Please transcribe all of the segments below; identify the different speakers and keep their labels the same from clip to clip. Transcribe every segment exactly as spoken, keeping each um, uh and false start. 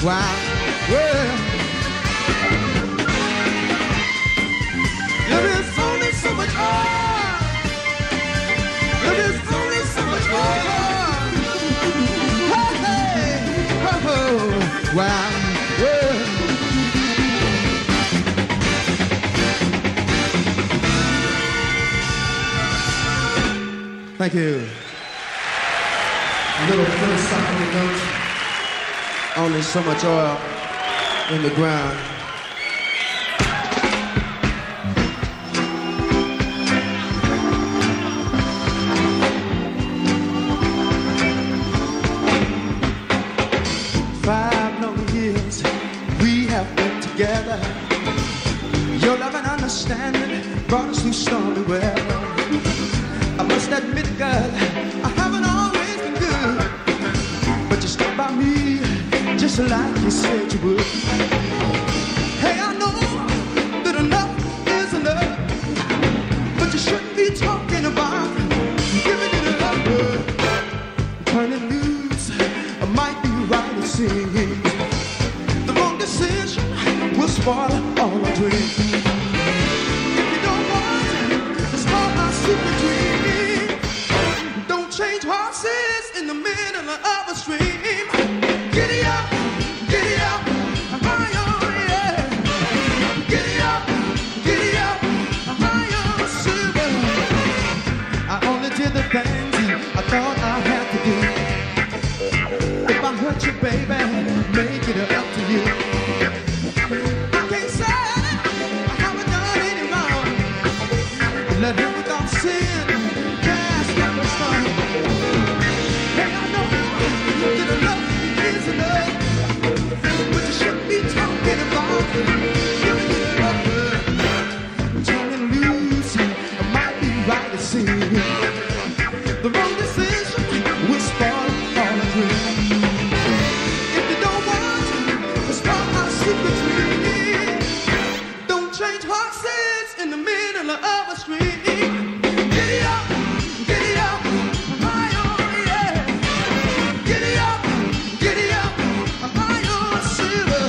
Speaker 1: wild world. There is only so much more. There is only so much more. Hey, hey, oh, oh, wild world. Thank you. A little philosophical note. Only so much oil in the ground. Five long years we have been together. Your love and understanding brought us through stormy weather. I must admit, girl, I haven't always been good, but you stuck by me just like you said you would. Hey, I know that enough is enough, but you shouldn't be talking about giving it up. Turning loose might be right, it seems. The wrong decision will spoil all our dreams. If you don't want to spoil my secret dream, don't change horses in the middle of a stream. Giddy up, giddy up, higher, yeah. Giddy up, giddy up, higher, silver. I only did the things I thought I had to do. If I hurt you, baby, make it up to you. I can't say I haven't done any wrong. Let him without sin cast out the stone. Hey, I know that enough is enough, but you shouldn't be talking about giving it up. Turning loose might be right to see. The wrong decision will spoil all the dreams. If you don't want to spoil our secret dream, don't change horses in the middle of a stream. Giddy up, giddy up, higher, yeah. Giddy up, giddy up, higher, silver.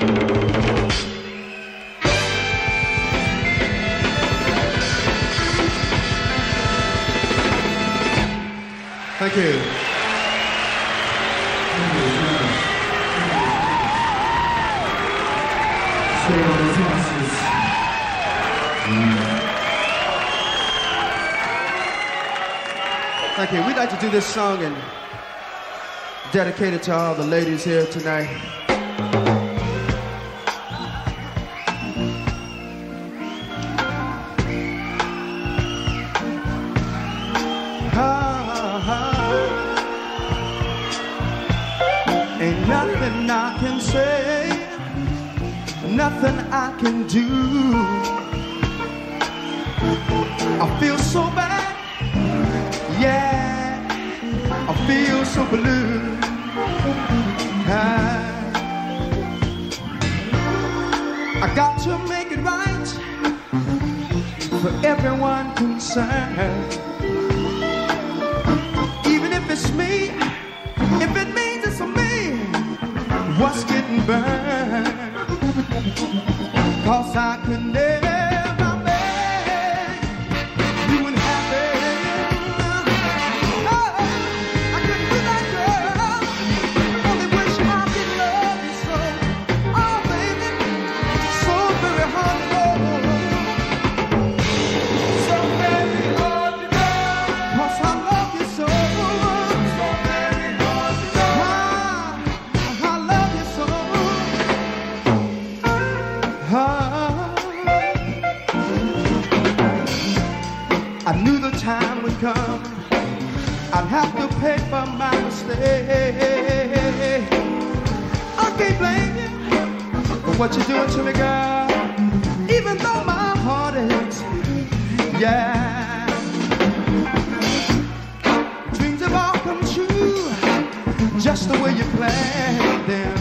Speaker 1: Thank you. Thank you. We'd like to do this song and dedicate it to all the ladies here tonight. Ain't nothing I can say, nothing I can do. I feel so bad, yeah, I feel so blue. I, I got to make it right for everyone concerned. Even if it's me, if it means it's me what's getting burned, 'cause I could never make you unhappy. Oh, I couldn't be that girl. Only wish I could love you so. Oh, baby, so very hard to know. So very hard to know. 'Cause I love you so. So very hard to know. I, I love you so. I knew the time would come, I'd have to pay for my mistake. I can't blame you for what you're doing to me, girl, even though my heart aches, yeah. Dreams have all come true, just the way you planned them.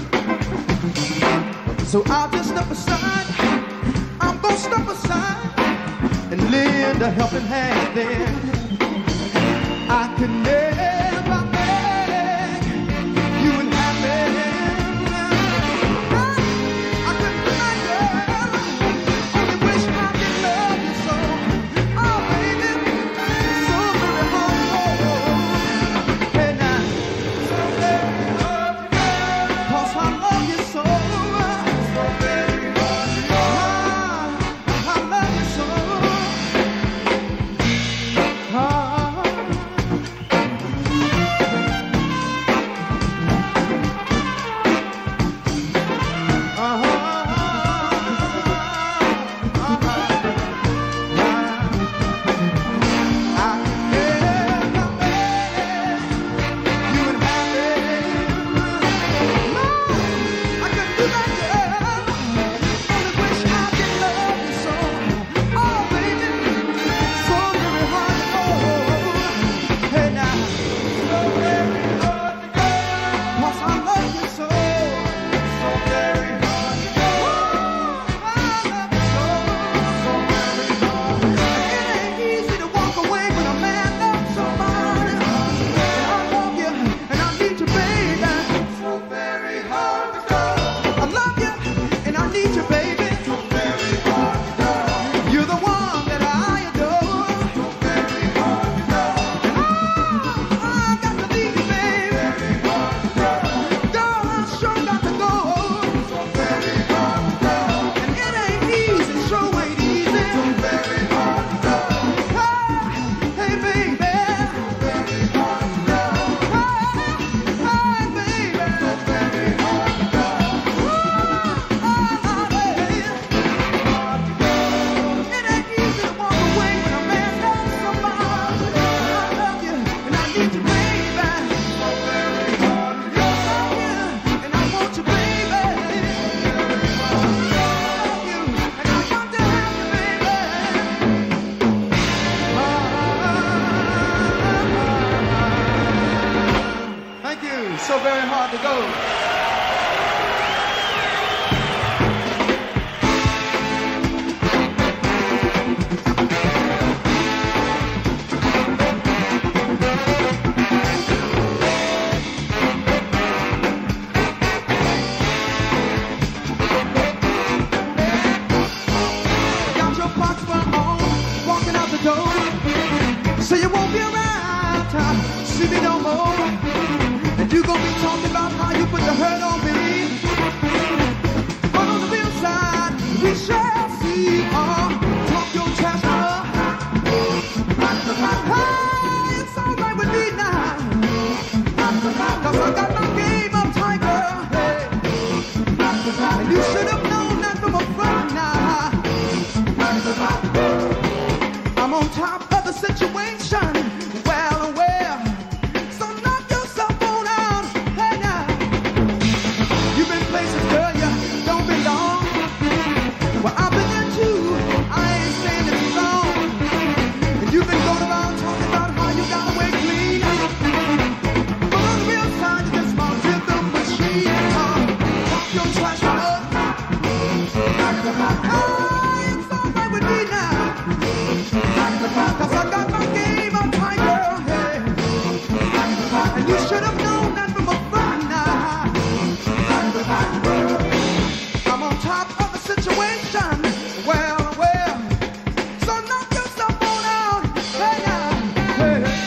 Speaker 1: So I'll just step aside, I'm gonna step aside and lend a helping hand then. I could never make you unhappy. I couldn't be my girl, only wish I could love you so. Oh baby, so very hard to know. Hey now, so very hard to know. 'Cause I love you so. So very hard to know. I love you so. shall see. Oh, talk your trash now. Hey, it's all right with me now. Cause I got my game up, tiger. Hey. And you should have known that from a front now. I'm on top of the situation. Well, well. So knock yourself on out. Hey, now. You've been places, girl, you don't belong. Well, I've been there too. I ain't saying it's wrong. And you've been going around talking about how you got away clean. But on the real side, you just small to the machine. Uh, talk your trash up. Hey, it's all right with me now. Cause I got my game on tight, girl, hey. And you should have known that from a front now. I'm on top of the situation. Well, well. So knock yourself on out. Hey, now. Hey, hey.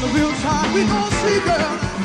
Speaker 1: the real time. We gon' see, girl.